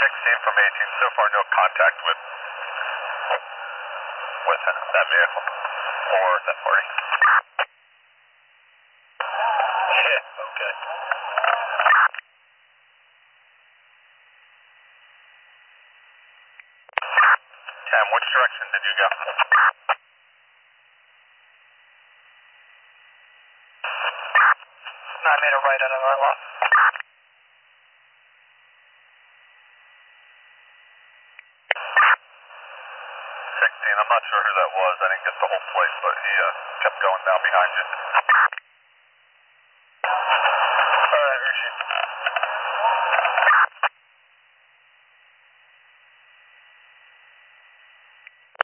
16 from 18, so far no contact with that vehicle or that party. Yeah, okay. Cam, which direction did you go? No, I made a right out of our lot. I'm not sure who that was. I didn't get the whole plate, but he kept going down behind you.